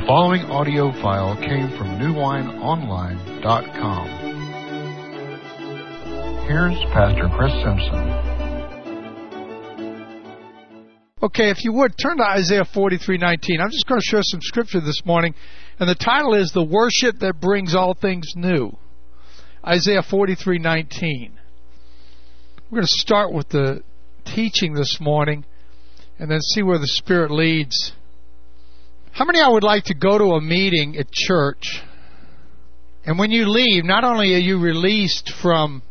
following audio file came from newwineonline.com. Here's Pastor Chris Simpson. Okay, if you would, turn to Isaiah 43:19. I'm just going to share some scripture this morning, and the title is The Worship That Brings All Things New. Isaiah 43:19. We're going to start with the teaching this morning, and then see where the Spirit leads. How many of you would like to go to a meeting at church, and when you leave, not only are you released from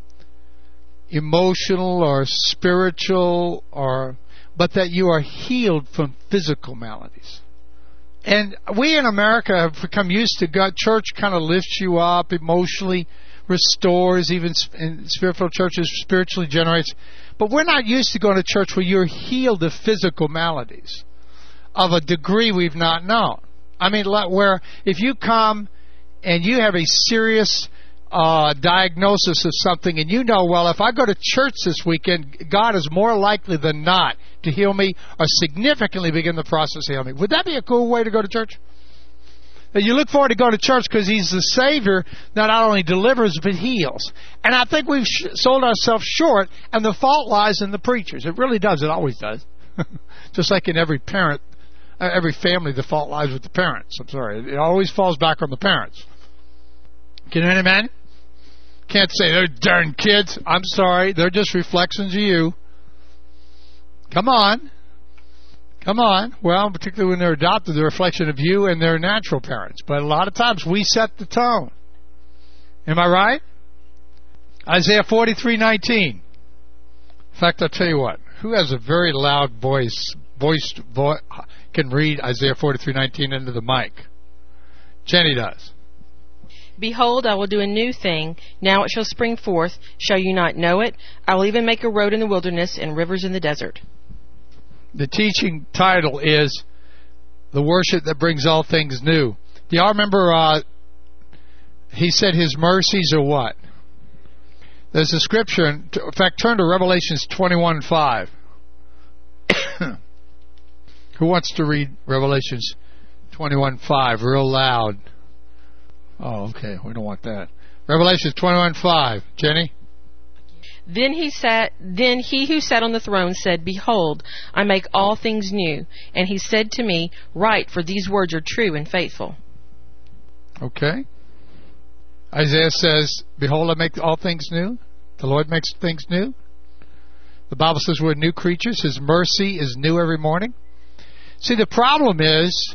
emotional or spiritual but that you are healed from physical maladies? And we in America have become used to God. Church kind of lifts you up emotionally, restores, even in spiritual churches, spiritually generates. But we're not used to going to church where you're healed of physical maladies of a degree we've not known. I mean, where if you come and you have a serious diagnosis of something, and you know, well, if I go to church this weekend, God is more likely than not to heal me or significantly begin the process of healing me. Would that be a cool way to go to church? That you look forward to going to church because He's the Savior that not only delivers but heals. And I think we've sold ourselves short, and the fault lies in the preachers. It really does. It always does. Just like in every family, the fault lies with the parents. I'm sorry. It always falls back on the parents. Can you hear me, man? Can't say they're darn kids. I'm sorry. They're just reflections of you. Come on. Well, particularly when they're adopted, they're a reflection of you and their natural parents. But a lot of times we set the tone. Am I right? Isaiah 43:19. In fact, I'll tell you what. Who has a very loud voice can read Isaiah 43:19 into the mic? Jenny does. Behold, I will do a new thing. Now it shall spring forth. Shall you not know it? I will even make a road in the wilderness and rivers in the desert. The teaching title is The Worship That Brings All Things New. Do y'all remember he said His mercies are what? There's a scripture, in fact, turn to Revelations 21:5. Who wants to read Revelations 21:5 real loud? Oh, okay. We don't want that. Revelations 21:5. Jenny? Then he who sat on the throne said, Behold, I make all things new. And He said to me, Write, for these words are true and faithful. Okay. Isaiah says, Behold, I make all things new. The Lord makes things new. The Bible says we're new creatures. His mercy is new every morning. See, the problem is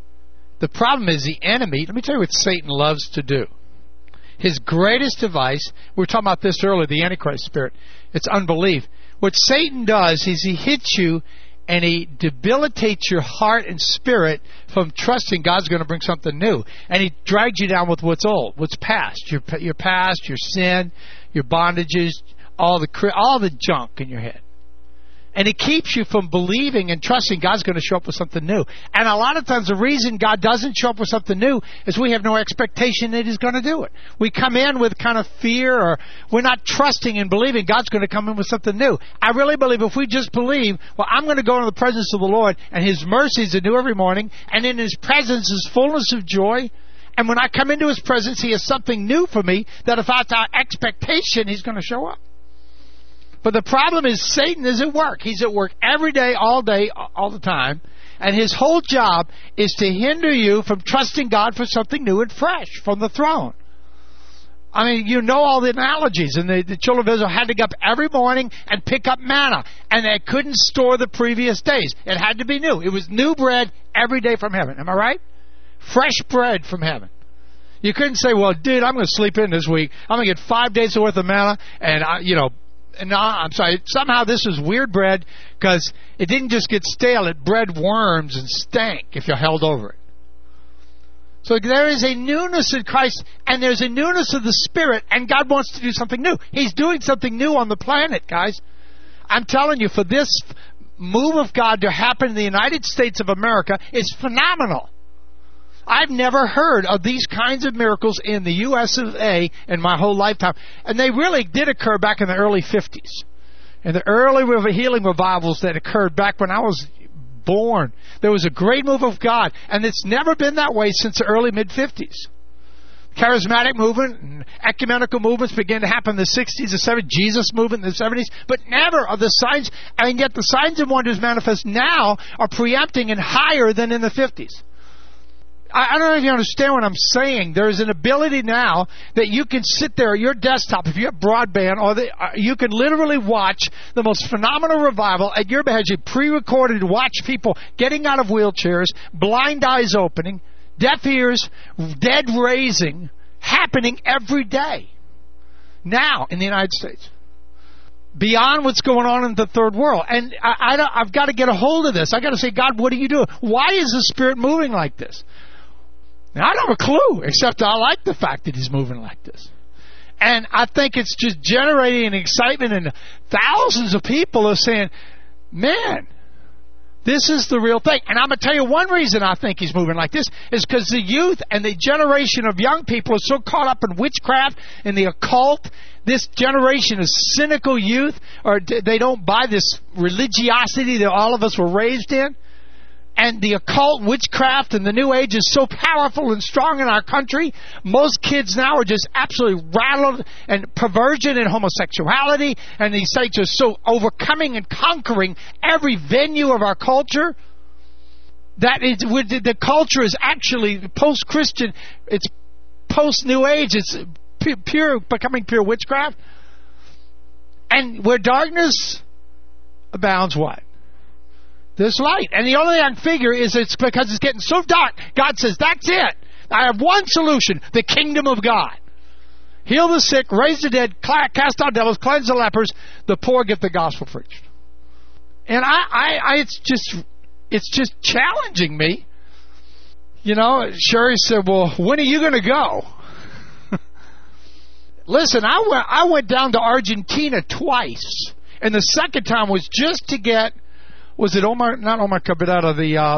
the enemy. Let me tell you what Satan loves to do. His greatest device, we were talking about this earlier, the Antichrist spirit, it's unbelief. What Satan does is he hits you and he debilitates your heart and spirit from trusting God's going to bring something new. And he drags you down with what's old, what's past, your past, your sin, your bondages, all the junk in your head. And it keeps you from believing and trusting God's going to show up with something new. And a lot of times the reason God doesn't show up with something new is we have no expectation that He's going to do it. We come in with kind of fear, or we're not trusting and believing God's going to come in with something new. I really believe if we just believe, well, I'm going to go into the presence of the Lord, and His mercies are new every morning, and in His presence is fullness of joy. And when I come into His presence, He has something new for me that if that's our expectation, He's going to show up. But the problem is Satan is at work. He's at work every day, all the time. And his whole job is to hinder you from trusting God for something new and fresh from the throne. I mean, you know all the analogies. And the children of Israel had to get up every morning and pick up manna. And they couldn't store the previous days. It had to be new. It was new bread every day from heaven. Am I right? Fresh bread from heaven. You couldn't say, well, dude, I'm going to sleep in this week. I'm going to get 5 days worth of manna. And, I'm sorry, somehow this was weird bread because it didn't just get stale. It bred worms and stank if you held over it. So there is a newness in Christ, and there's a newness of the Spirit, and God wants to do something new. He's doing something new on the planet, guys. I'm telling you, for this move of God to happen in the United States of America is phenomenal. I've never heard of these kinds of miracles in the U.S. of A. in my whole lifetime. And they really did occur back in the early 50s. In the early healing revivals that occurred back when I was born. There was a great move of God, and it's never been that way since the early mid-50s. Charismatic movement and ecumenical movements began to happen in the 60s, the 70s, Jesus movement in the 70s, but never are the signs, and yet the signs and wonders manifest now are preempting and higher than in the 50s. I don't know if you understand what I'm saying. There is an ability now that you can sit there at your desktop, if you have broadband, or you can literally watch the most phenomenal revival at your behest. You pre-recorded, watch people getting out of wheelchairs, blind eyes opening, deaf ears, dead raising, happening every day. Now, in the United States. Beyond what's going on in the third world. And I've got to get a hold of this. I've got to say, God, what are you doing? Why is the Spirit moving like this? Now, I don't have a clue, except I like the fact that He's moving like this. And I think it's just generating an excitement, and thousands of people are saying, man, this is the real thing. And I'm going to tell you one reason I think He's moving like this is because the youth and the generation of young people are so caught up in witchcraft and the occult. This generation is cynical youth, or they don't buy this religiosity that all of us were raised in. And the occult, witchcraft, and the New Age is so powerful and strong in our country. Most kids now are just absolutely rattled, and perversion and homosexuality, and these sites are so overcoming and conquering every venue of our culture that the culture is actually post-Christian. It's post-New Age. It's becoming pure witchcraft. And where darkness abounds, what? There's light. And the only thing I can figure is it's because it's getting so dark. God says, that's it. I have one solution, the kingdom of God. Heal the sick, raise the dead, cast out devils, cleanse the lepers, the poor get the gospel preached. And it's just challenging me. You know, Sherry said, well, when are you going to go? Listen, I went down to Argentina twice. And the second time was just to get, was it not Omar Cabrera,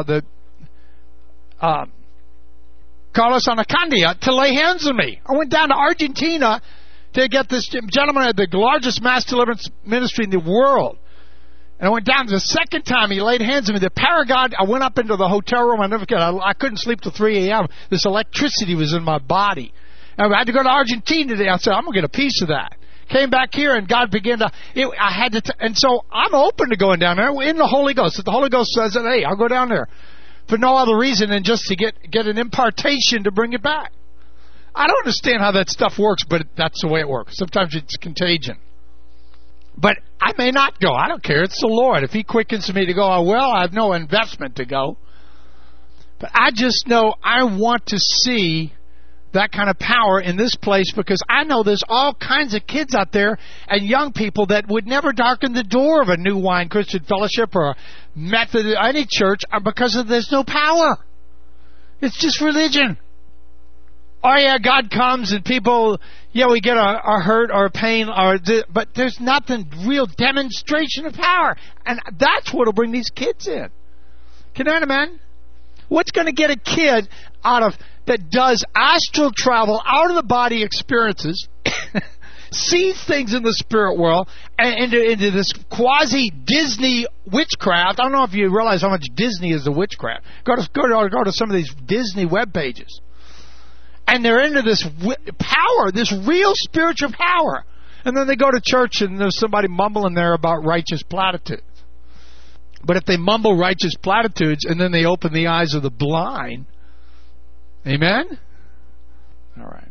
Carlos Anacondia, to lay hands on me. I went down to Argentina to get this gentleman at the largest mass deliverance ministry in the world. And I went down the second time he laid hands on me. The power of God, I went up into the hotel room. I never forget. I couldn't sleep till 3 a.m. This electricity was in my body. And I had to go to Argentina today. I said, I'm going to get a piece of that. Came back here, and God began to. And so I'm open to going down there in the Holy Ghost. If the Holy Ghost says that, hey, I'll go down there for no other reason than just to get an impartation to bring it back. I don't understand how that stuff works, but that's the way it works. Sometimes it's contagion. But I may not go. I don't care. It's the Lord. If He quickens me to go, I will. I have no investment to go. But I just know I want to see that kind of power in this place, because I know there's all kinds of kids out there and young people that would never darken the door of a New Wine Christian Fellowship or a Methodist, any church, because there's no power. It's just religion. Oh yeah, God comes and people, we get a hurt or a pain, but there's nothing real demonstration of power, and that's what'll bring these kids in. Can you imagine? What's going to get a kid out of that does astral travel, out of the body experiences, sees things in the spirit world, and into this quasi Disney witchcraft? I don't know if you realize how much Disney is the witchcraft. Go to some of these Disney web pages, and they're into this power, this real spiritual power, and then they go to church and there's somebody mumbling there about righteous platitudes. But if they mumble righteous platitudes and then they open the eyes of the blind, amen? All right.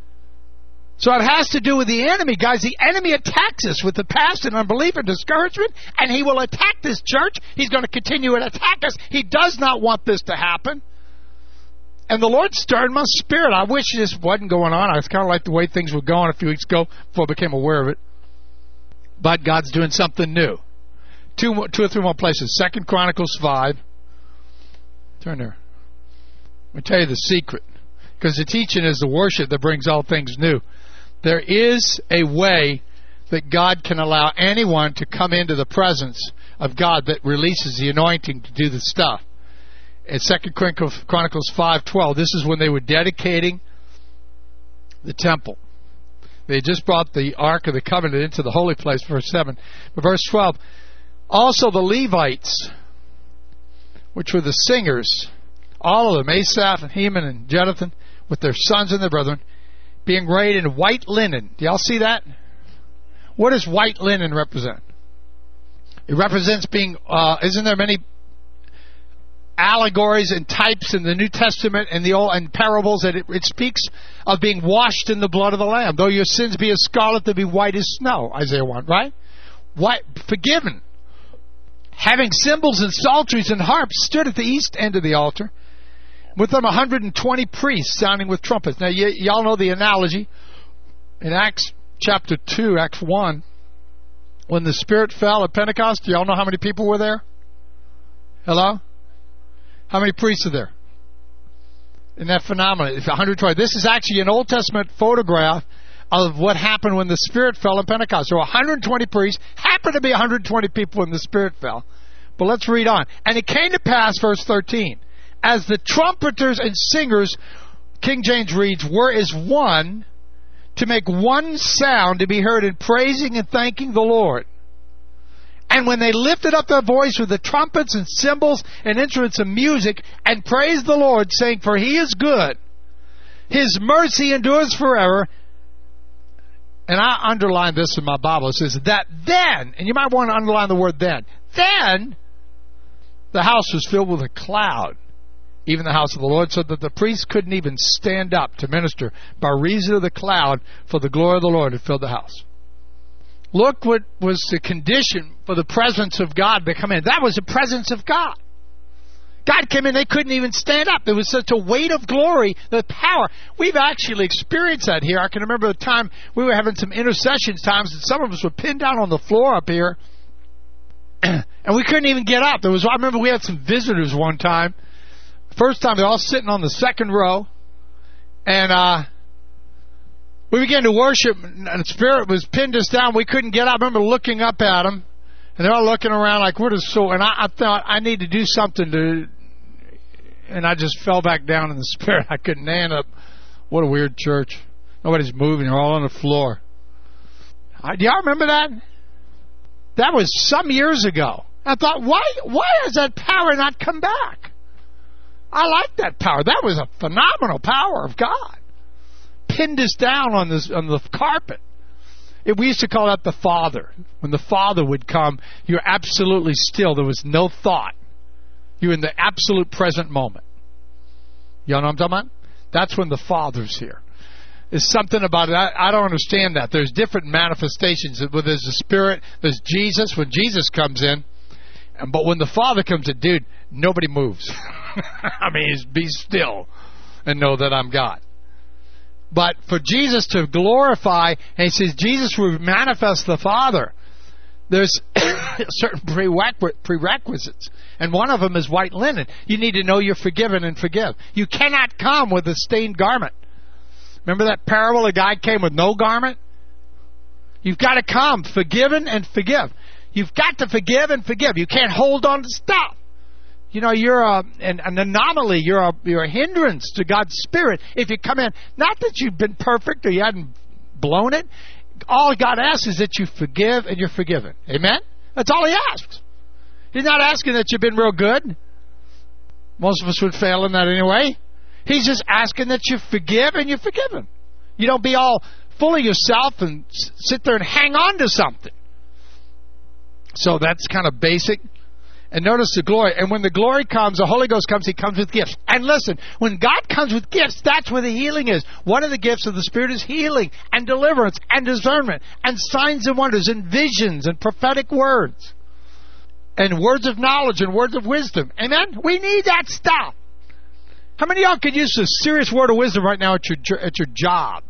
So it has to do with the enemy, guys. The enemy attacks us with the past and unbelief and discouragement, and he will attack this church. He's going to continue to attack us. He does not want this to happen. And the Lord stirred my spirit. I wish this wasn't going on. I was kind of like the way things were going a few weeks ago before I became aware of it. But God's doing something new. Two or three more places. 2 Chronicles 5. Turn there. Let me tell you the secret. Because the teaching is the worship that brings all things new. There is a way that God can allow anyone to come into the presence of God that releases the anointing to do the stuff. In 2 Chronicles 5:12, this is when they were dedicating the temple. They just brought the Ark of the Covenant into the holy place, verse 7. But verse 12, also the Levites which were the singers, all of them, Asaph and Heman and Jeduthun, with their sons and their brethren, being arrayed in white linen. Do y'all see that? What does white linen represent? It represents being, isn't there many allegories and types in the New Testament and the Old and parables that it speaks of being washed in the blood of the Lamb? Though your sins be as scarlet, they'll be white as snow. Isaiah 1, right? White, forgiven. Having cymbals and psalteries and harps, stood at the east end of the altar. With them 120 priests sounding with trumpets. Now, y'all know the analogy. In Acts chapter 2, Acts 1, when the Spirit fell at Pentecost, do y'all know how many people were there? Hello? How many priests are there? Isn't that phenomenal? 120. This is actually an Old Testament photograph of what happened when the Spirit fell in Pentecost. So 120 priests, happened to be 120 people when the Spirit fell. But let's read on. And it came to pass, verse 13, as the trumpeters and singers, King James reads, were as one, to make one sound to be heard in praising and thanking the Lord. And when they lifted up their voice with the trumpets and cymbals and instruments of music, and praised the Lord, saying, for he is good, his mercy endures forever. And I underlined this in my Bible. It says that then, and you might want to underline the word then the house was filled with a cloud, even the house of the Lord, so that the priests couldn't even stand up to minister by reason of the cloud, for the glory of the Lord had filled the house. Look what was the condition for the presence of God to come in. That was the presence of God. God came in, they couldn't even stand up. There was such a weight of glory, the power. We've actually experienced that here. I can remember the time we were having some intercession times, and some of us were pinned down on the floor up here, and we couldn't even get up. I remember we had some visitors one time. First time, they're all sitting on the second row, and we began to worship, and the Spirit was pinned us down. We couldn't get up. I remember looking up at them, and they're all looking around like, what is so? And I thought, I need to do something to, and I just fell back down in the Spirit. I couldn't stand up. What a weird church. Nobody's moving. They're all on the floor. Do y'all remember that? That was some years ago. I thought, why has that power not come back? I like that power. That was a phenomenal power of God. Pinned us down on the carpet. We used to call that the Father. When the Father would come, you're absolutely still. There was no thought. You're in the absolute present moment. You know what I'm talking about? That's when the Father's here. There's something about it. I don't understand that. There's different manifestations. There's the Spirit. There's Jesus. When Jesus comes in. But when the Father comes in, dude, nobody moves. I mean, be still and know that I'm God. But for Jesus to glorify, and he says Jesus will manifest the Father, there's certain prerequisites. And one of them is white linen. You need to know you're forgiven and forgive. You cannot come with a stained garment. Remember that parable? A guy came with no garment? You've got to come forgiven and forgive. You've got to forgive and forgive. You can't hold on to stuff. You know, you're an anomaly. You're a hindrance to God's Spirit if you come in. Not that you've been perfect or you hadn't blown it. All God asks is that you forgive and you're forgiven. Amen? That's all he asks. He's not asking that you've been real good. Most of us would fail in that anyway. He's just asking that you forgive and you're forgiven. You don't be all full of yourself and sit there and hang on to something. So that's kind of basic. And notice the glory. And when the glory comes, the Holy Ghost comes, he comes with gifts. And listen, when God comes with gifts, that's where the healing is. One of the gifts of the Spirit is healing and deliverance and discernment and signs and wonders and visions and prophetic words and words of knowledge and words of wisdom. Amen? We need that stuff. How many of y'all could use a serious word of wisdom right now at your job?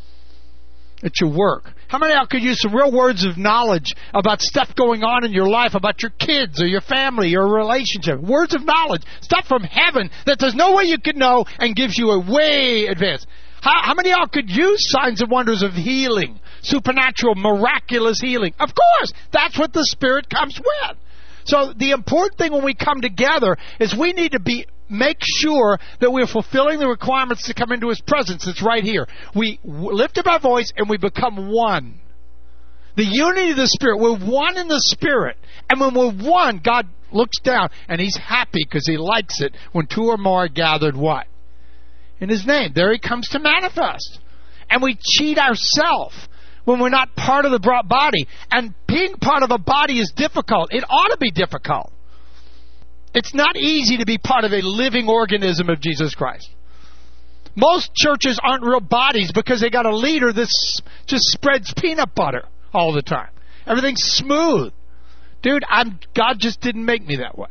At your work? How many of y'all could use some real words of knowledge about stuff going on in your life, about your kids or your family, your relationship? Words of knowledge. Stuff from heaven that there's no way you could know and gives you a way advance. How many of y'all could use signs and wonders of healing? Supernatural, miraculous healing. Of course, that's what the Spirit comes with. So the important thing when we come together is we need to make sure that we're fulfilling the requirements to come into His presence. It's right here. We lift up our voice and we become one. The unity of the Spirit. We're one in the Spirit. And when we're one, God looks down and He's happy because He likes it when two or more are gathered what? In His name. There He comes to manifest. And we cheat ourselves when we're not part of the body. And being part of a body is difficult. It ought to be difficult. It's not easy to be part of a living organism of Jesus Christ. Most churches aren't real bodies because they got a leader that just spreads peanut butter all the time. Everything's smooth. Dude, God just didn't make me that way.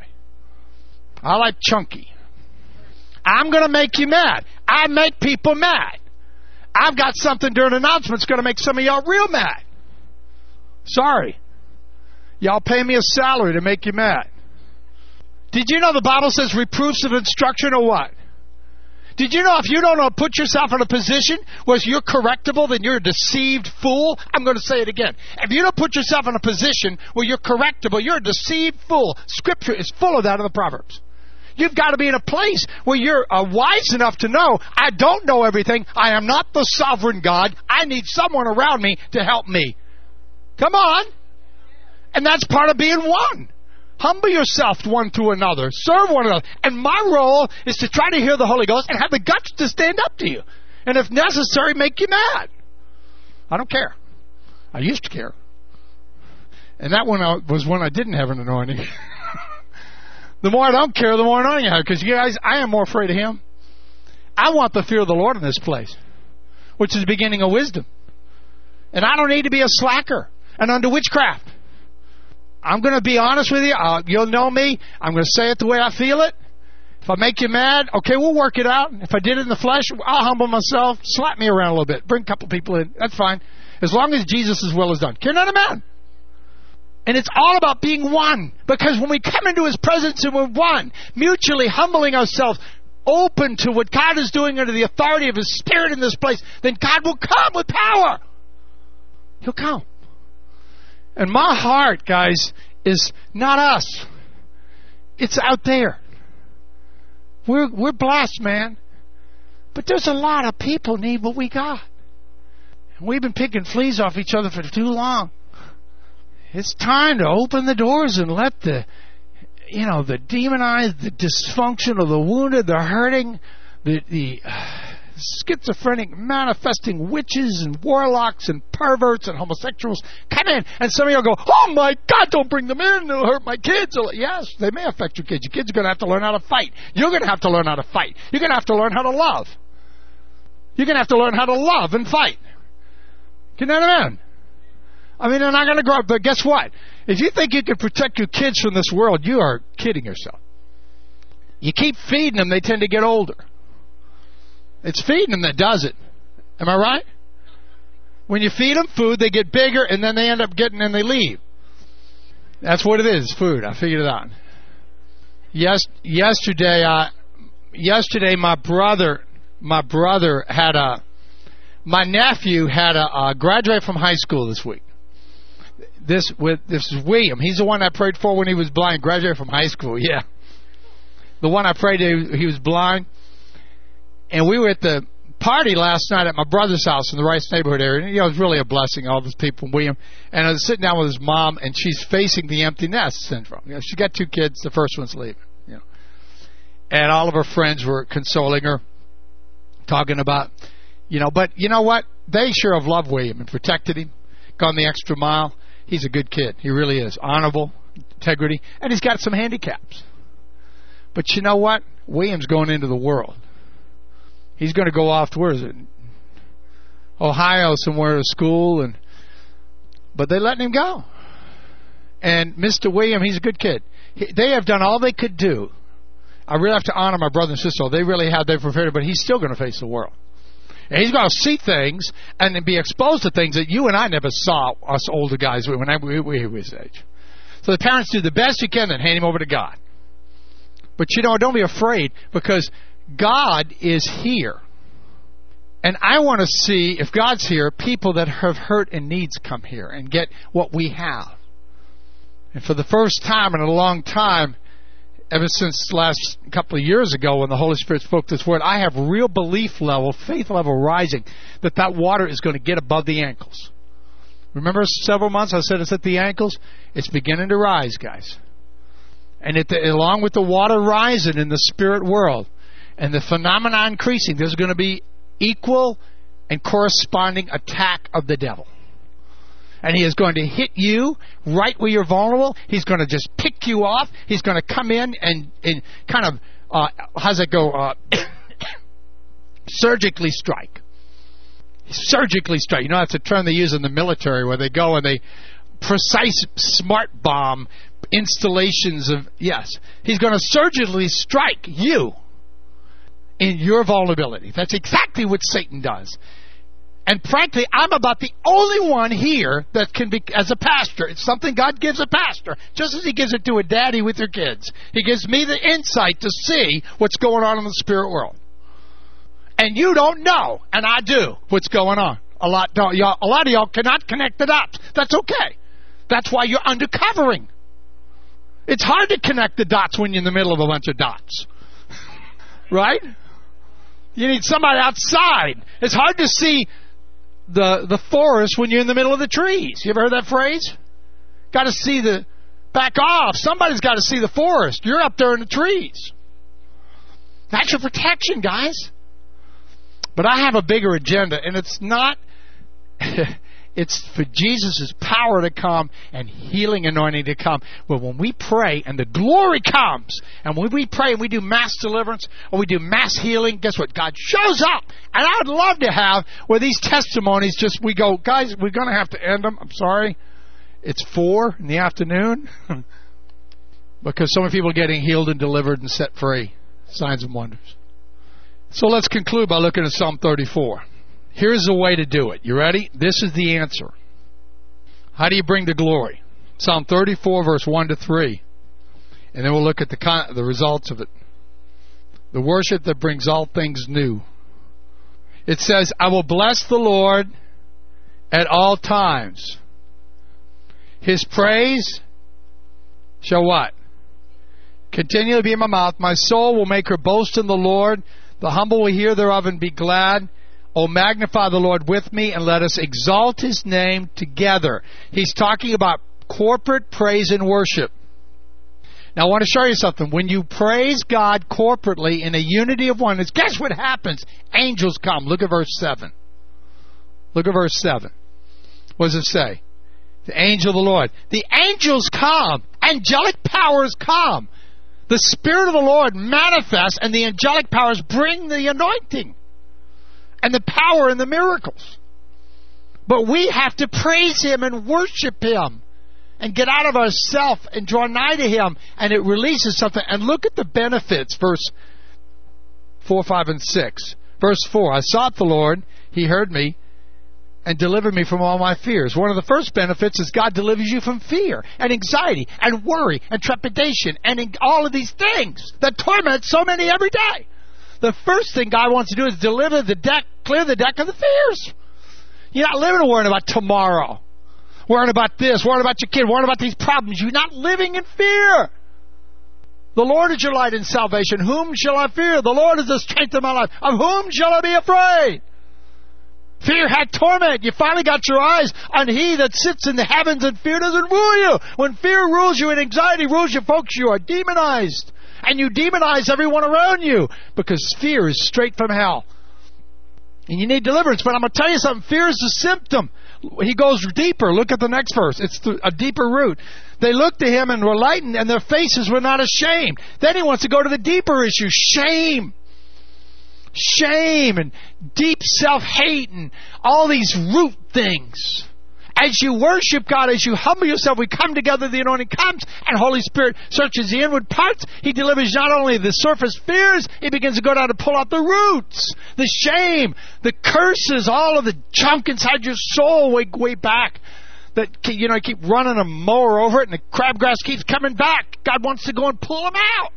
I like chunky. I'm going to make you mad. I make people mad. I've got something during announcements going to make some of y'all real mad. Sorry. Y'all pay me a salary to make you mad. Did you know the Bible says reproofs of instruction or what? Did you know if you don't know, put yourself in a position where you're correctable, then you're a deceived fool? I'm going to say it again. If you don't put yourself in a position where you're correctable, you're a deceived fool. Scripture is full of that in the Proverbs. You've got to be in a place where you're wise enough to know, I don't know everything. I am not the sovereign God. I need someone around me to help me. Come on. And that's part of being one. Humble yourself one to another. Serve one another. And my role is to try to hear the Holy Ghost and have the guts to stand up to you. And if necessary, make you mad. I don't care. I used to care. And that one was when I didn't have an anointing. The more I don't care, the more anointing I have. Because you guys, I am more afraid of Him. I want the fear of the Lord in this place, which is the beginning of wisdom. And I don't need to be a slacker and under witchcraft. I'm going to be honest with you. You'll know me. I'm going to say it the way I feel it. If I make you mad, okay, we'll work it out. If I did it in the flesh, I'll humble myself. Slap me around a little bit. Bring a couple people in. That's fine. As long as Jesus' will is done. Care not a man. And it's all about being one. Because when we come into His presence and we're one, mutually humbling ourselves, open to what God is doing under the authority of His Spirit in this place, then God will come with power. He'll come. And my heart, guys, is not us. It's out there. We're blessed, man. But there's a lot of people need what we got. And we've been picking fleas off each other for too long. It's time to open the doors and let the demonized, the dysfunctional, the wounded, the hurting, the schizophrenic, manifesting witches and warlocks and perverts and homosexuals come in. And some of you go, oh my God, don't bring them in. They'll hurt my kids. Yes, they may affect your kids. Your kids are going to have to learn how to fight. You're going to have to learn how to fight. You're going to have to learn how to love. You're going to have to learn how to love and fight. Can you understand? I mean, they're not going to grow up. But guess what? If you think you can protect your kids from this world, you are kidding yourself. You keep feeding them, they tend to get older. It's feeding them that does it. Am I right? When you feed them food, they get bigger, and then they end up getting and they leave. That's what it is, food. I figured it out. Yesterday, my nephew had a graduate from high school this week. This is William. He's the one I prayed for when he was blind. Graduated from high school. Yeah, the one I prayed to, he was blind. And we were at the party last night at my brother's house in the Rice neighborhood area. And, it was really a blessing, all those people, William. And I was sitting down with his mom, and she's facing the empty nest syndrome. She's got 2 kids. The first one's leaving. And all of her friends were consoling her, talking about, But you know what? They sure have loved William and protected him, gone the extra mile. He's a good kid. He really is. Honorable, integrity. And he's got some handicaps. But you know what? William's going into the world. He's going to go off to, where is it? Ohio somewhere to school. But they letting him go. And Mr. William, he's a good kid. They have done all they could do. I really have to honor my brother and sister. They really have. They prepared him, but he's still going to face the world. And he's going to see things and be exposed to things that you and I never saw, us older guys, when we were his age. So the parents do the best you can, then hand him over to God. But don't be afraid, because God is here. And I want to see, if God's here, people that have hurt and needs come here and get what we have. And for the first time in a long time, ever since last couple of years ago when the Holy Spirit spoke this word, I have real belief level, faith level rising, that water is going to get above the ankles. Remember several months I said it's at the ankles? It's beginning to rise, guys. And along with the water rising in the spirit world and the phenomena increasing, there's going to be equal and corresponding attack of the devil. And he is going to hit you right where you're vulnerable. He's going to just pick you off. He's going to come in and kind of, how's it go? Surgically strike. Surgically strike. You know, that's a term they use in the military where they go and they precise smart bomb installations of, yes. He's going to surgically strike you in your vulnerability. That's exactly what Satan does. And frankly, I'm about the only one here that can be, as a pastor, it's something God gives a pastor, just as he gives it to a daddy with your kids. He gives me the insight to see what's going on in the spirit world. And you don't know, and I do, what's going on. A lot of y'all cannot connect the dots. That's okay. That's why you're undercovering. It's hard to connect the dots when you're in the middle of a bunch of dots. Right? You need somebody outside. It's hard to see the forest when you're in the middle of the trees. You ever heard that phrase? Got to see the... Back off. Somebody's got to see the forest. You're up there in the trees. That's your protection, guys. But I have a bigger agenda, and it's not... It's for Jesus' power to come and healing anointing to come. But when we pray and the glory comes, and when we pray and we do mass deliverance or we do mass healing, guess what? God shows up. And I would love to have where these testimonies just, we go, guys, we're going to have to end them. I'm sorry. It's 4 in the afternoon. Because so many people are getting healed and delivered and set free. Signs and wonders. So let's conclude by looking at Psalm 34. Here's the way to do it. You ready? This is the answer. How do you bring the glory? Psalm 34, verse 1 to 3. And then we'll look at the results of it. The worship that brings all things new. It says, I will bless the Lord at all times. His praise shall what? Continually be in my mouth. My soul will make her boast in the Lord. The humble will hear thereof and be glad. O magnify the Lord with me, and let us exalt His name together. He's talking about corporate praise and worship. Now I want to show you something. When you praise God corporately in a unity of oneness, guess what happens? Angels come. Look at verse 7. Look at verse 7. What does it say? The angel of the Lord. The angels come. Angelic powers come. The Spirit of the Lord manifests, and the angelic powers bring the anointing and the power and the miracles. But we have to praise Him and worship Him and get out of ourselves and draw nigh to Him, and it releases something. And look at the benefits, verse 4, 5, and 6. Verse 4, I sought the Lord, He heard me, and delivered me from all my fears. One of the first benefits is God delivers you from fear and anxiety and worry and trepidation and all of these things that torment so many every day. The first thing God wants to do is clear the deck of the fears. You're not living worrying about tomorrow, worrying about this, worrying about your kid, worrying about these problems. You're not living in fear. The Lord is your light and salvation. Whom shall I fear? The Lord is the strength of my life. Of whom shall I be afraid? Fear had torment. You finally got your eyes on He that sits in the heavens, and fear doesn't rule you. When fear rules you and anxiety rules you, folks, you are demonized. And you demonize everyone around you, because fear is straight from hell. And you need deliverance. But I'm going to tell you something. Fear is a symptom. He goes deeper. Look at the next verse. It's a deeper root. They looked to Him and were lightened, and their faces were not ashamed. Then He wants to go to the deeper issue. Shame. Shame and deep self-hate and all these root things. As you worship God, as you humble yourself, we come together, the anointing comes, and Holy Spirit searches the inward parts. He delivers not only the surface fears, He begins to go down to pull out the roots, the shame, the curses, all of the junk inside your soul way back. That, you know, you keep running a mower over it, and the crabgrass keeps coming back. God wants to go and pull them out.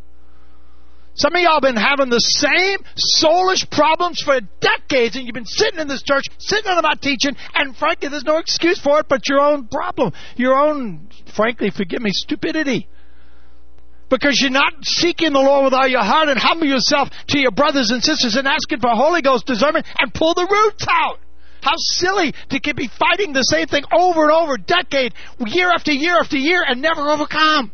Some of y'all have been having the same soulish problems for decades, and you've been sitting in this church, sitting under my teaching, and frankly, there's no excuse for it but your own problem, your own, frankly, forgive me, stupidity. Because you're not seeking the Lord with all your heart and humble yourself to your brothers and sisters and asking for Holy Ghost discernment and pull the roots out. How silly to be fighting the same thing over and over, decade, year after year after year, and never overcome.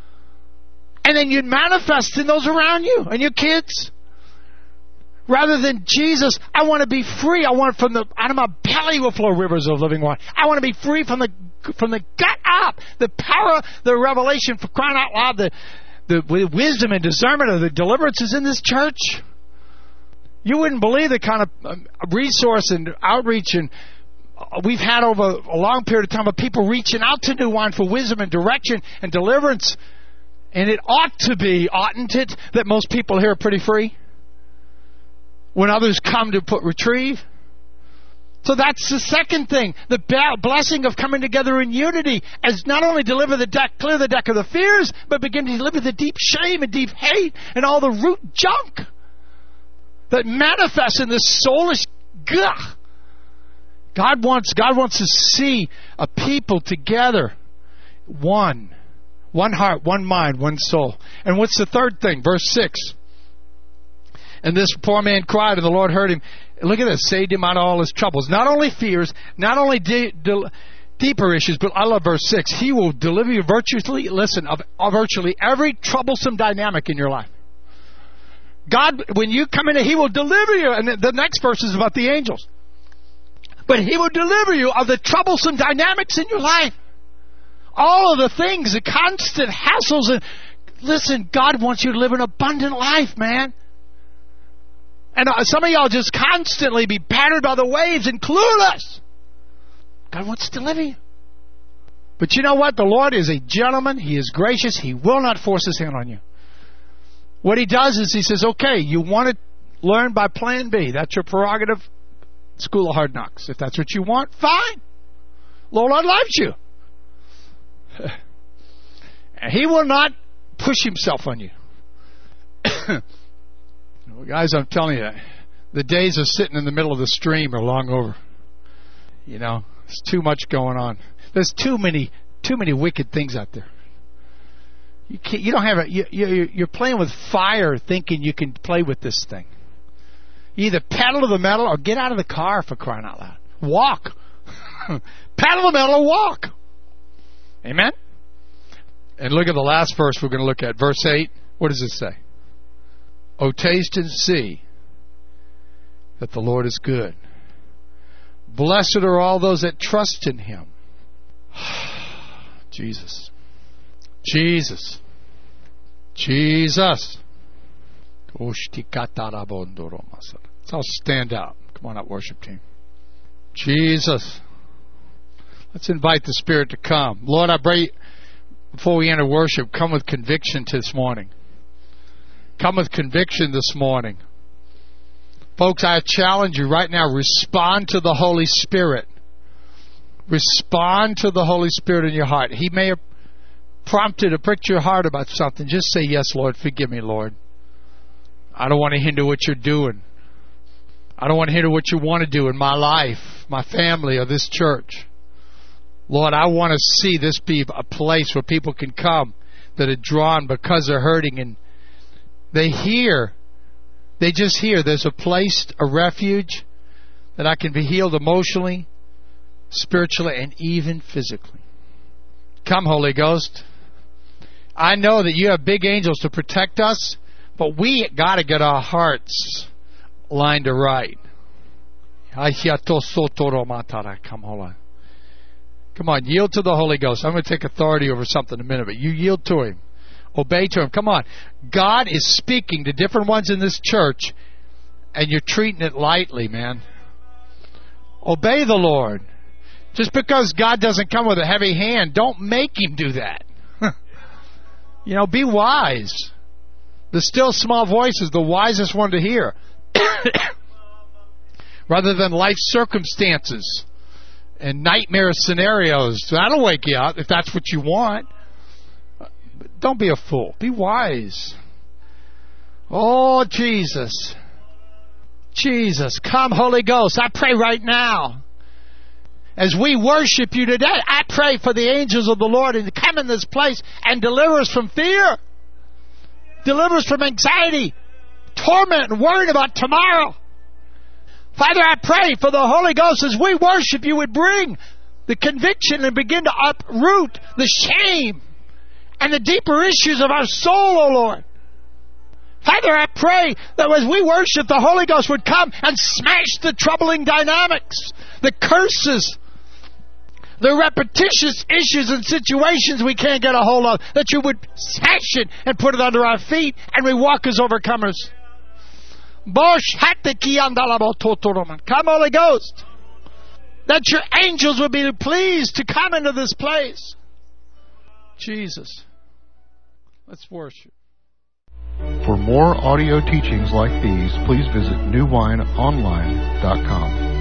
And then you'd manifest in those around you and your kids. Rather than Jesus, I want to be free. I want out of my belly will flow rivers of living water. I want to be free from the gut up. The power, the revelation, for crying out loud, the wisdom and discernment of the deliverance is in this church. You wouldn't believe the kind of resource and outreach and we've had over a long period of time of people reaching out to New Wine for wisdom and direction and deliverance. And it ought to be, oughtn't it, that most people here are pretty free? When others come to retrieve. So that's the second thing. The blessing of coming together in unity as not only clear the deck of the fears, but begin to deliver the deep shame and deep hate and all the root junk that manifests in this soulish gah. God wants to see a people together, one heart, one mind, one soul. And what's the third thing? Verse 6. And this poor man cried, and the Lord heard him. Look at this. Saved him out of all his troubles. Not only fears, not only deeper issues, but I love verse 6. He will deliver you virtually, of virtually every troublesome dynamic in your life. God, when you come in, He will deliver you. And the next verse is about the angels. But He will deliver you of the troublesome dynamics in your life. All of the things, the constant hassles. And listen, God wants you to live an abundant life, man. And some of y'all just constantly be battered by the waves and clueless. God wants to deliver you. But you know what? The Lord is a gentleman. He is gracious. He will not force His hand on you. What He does is He says, okay, you want to learn by plan B. That's your prerogative. School of Hard Knocks. If that's what you want, fine. Lord loves you. He will not push Himself on you. Well, guys, I'm telling you, the days of sitting in the middle of the stream are long over. You know, there's too much going on. There's too many wicked things out there. You don't have you're playing with fire, thinking you can play with this thing. You either pedal to the metal or get out of the car, for crying out loud. Walk. Pedal the metal or walk. Amen? And look at the last verse we're going to look at. Verse 8. What does it say? Oh, taste and see that the Lord is good. Blessed are all those that trust in Him. Jesus. Jesus. Jesus. Let's all stand up. Come on up, worship team. Jesus. Let's invite the Spirit to come. Lord, I pray before we enter worship, come with conviction this morning. Come with conviction this morning. Folks, I challenge you right now, respond to the Holy Spirit. Respond to the Holy Spirit in your heart. He may have prompted or pricked your heart about something. Just say, yes, Lord, forgive me, Lord. I don't want to hinder what you're doing. I don't want to hinder what you want to do in my life, my family, or this church. Lord, I want to see this be a place where people can come that are drawn because they're hurting, and they just hear there's a place, a refuge, that I can be healed emotionally, spiritually, and even physically. Come, Holy Ghost. I know that you have big angels to protect us, but we got to get our hearts lined to right. Come on, yield to the Holy Ghost. I'm going to take authority over something in a minute, but you yield to Him. Obey to Him. Come on. God is speaking to different ones in this church, and you're treating it lightly, man. Obey the Lord. Just because God doesn't come with a heavy hand, don't make Him do that. You know, be wise. The still small voice is the wisest one to hear. Rather than life circumstances and nightmare scenarios. That'll wake you up if that's what you want. But don't be a fool. Be wise. Oh, Jesus. Jesus. Come, Holy Ghost. I pray right now. As we worship you today, I pray for the angels of the Lord to come in this place and deliver us from fear. Deliver us from anxiety, torment, and worrying about tomorrow. Father, I pray for the Holy Ghost as we worship you would bring the conviction and begin to uproot the shame and the deeper issues of our soul, O Lord. Father, I pray that as we worship, the Holy Ghost would come and smash the troubling dynamics, the curses, the repetitious issues and situations we can't get a hold of, that you would smash it and put it under our feet, and we walk as overcomers. Come, Holy Ghost, that your angels would be pleased to come into this place. Jesus, let's worship. For more audio teachings like these, please visit newwineonline.com.